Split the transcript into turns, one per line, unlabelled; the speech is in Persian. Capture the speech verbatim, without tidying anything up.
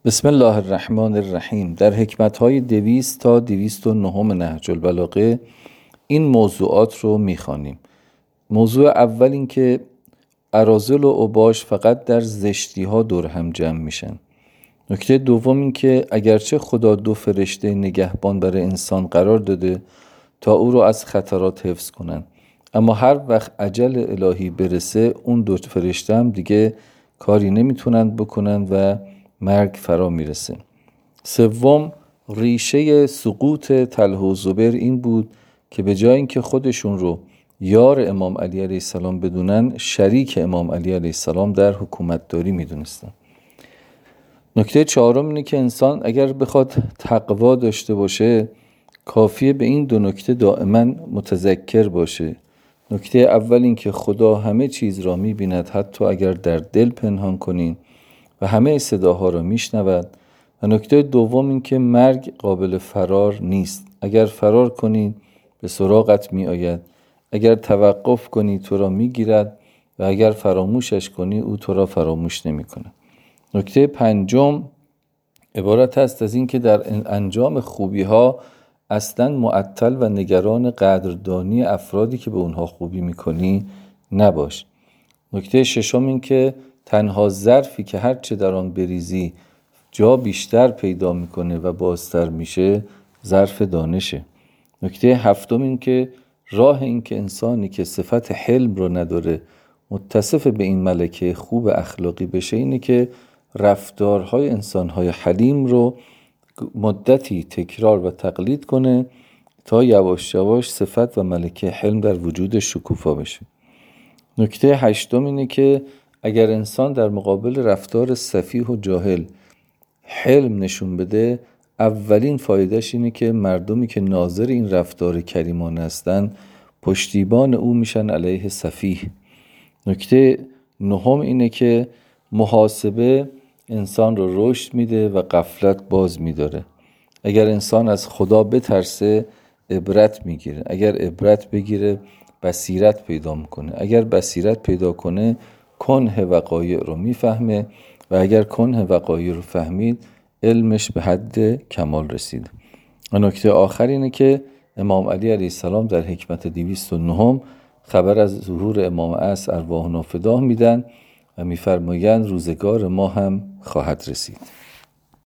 بسم الله الرحمن الرحیم. در حکمت‌های دویست تا دویست و نه نهج البلاغه این موضوعات رو می‌خوانیم. موضوع اول این که اراذل و اوباش فقط در زشتی‌ها دور هم جمع میشن. نکته دوم این که اگرچه خدا دو فرشته نگهبان برای انسان قرار داده تا او رو از خطرات حفظ کنن، اما هر وقت اجل الهی برسه اون دو فرشته هم دیگه کاری نمیتونن بکنن و مرگ فرا میرسه. سوم، ریشه سقوط طلحه و زبیر این بود که به جای اینکه خودشون رو یار امام علی علیه السلام بدونن، شریک امام علی علیه السلام در حکومتداری میدونستن. نکته چهارم اینه که انسان اگر بخواد تقوا داشته باشه کافیه به این دو نکته دائما متذکر باشه. نکته اول این که خدا همه چیز را میبیند حتی اگر در دل پنهان کنین و همه صداها را میشنود. و نکته دوم این که مرگ قابل فرار نیست. اگر فرار کنی به سراغت می آید، اگر توقف کنی تو را می گیرد و اگر فراموشش کنی او تو را فراموش نمی کنه. نکته پنجم عبارت است از این که در انجام خوبی ها اصلا معطل و نگران قدردانی افرادی که به اونها خوبی می کنی نباش. نکته ششم این که تنها ظرفی که هرچه در آن بریزی جا بیشتر پیدا میکنه و بازتر میشه ظرف دانشه. نکته هفتم این که راه این که انسانی که صفت حلم رو نداره متصف به این ملکه خوب اخلاقی بشه اینه که رفتارهای انسانهای حلیم رو مدتی تکرار و تقلید کنه تا یواش یواش صفت و ملکه حلم در وجود شکوفا بشه. نکته هشتم اینه که اگر انسان در مقابل رفتار سفیه و جاهل حلم نشون بده، اولین فایدهش اینه که مردمی که ناظر این رفتار کریمانه هستن پشتیبان او میشن علیه سفیه. نکته نهم اینه که محاسبه انسان رو رشد میده و غفلت باز میداره. اگر انسان از خدا بترسه عبرت میگیره، اگر عبرت بگیره بصیرت پیدا میکنه، اگر بصیرت پیدا کنه کنه وقایع رو میفهمه و اگر کنه وقایع رو فهمید علمش به حد کمال رسید. و نکته آخر اینه که امام علی علیه السلام در حکمت دویست و نه خبر از ظهور امام عصر ارواحنا فداه میدن و میفرمایند روزگار ما هم خواهد رسید.